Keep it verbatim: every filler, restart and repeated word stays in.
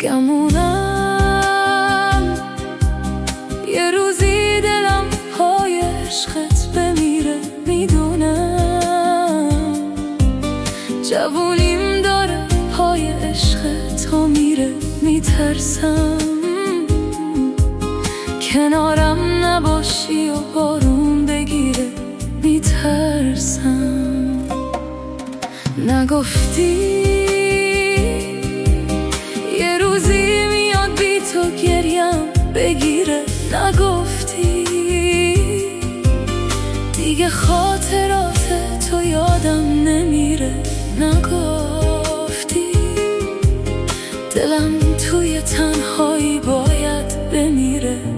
گمونم یه روزی دلم پای عشقت بمیره، میدونم جوونیم داره پای عشقت ها میره، میترسم کنارم نباشی و بارون بگیره، میترسم. نگفتی یه روزی میاد بی تو گریم بگیره، نگفتی دیگه خاطرات تو یادم نمیره، نگفتی دلم توی تنهایی باید بمیره.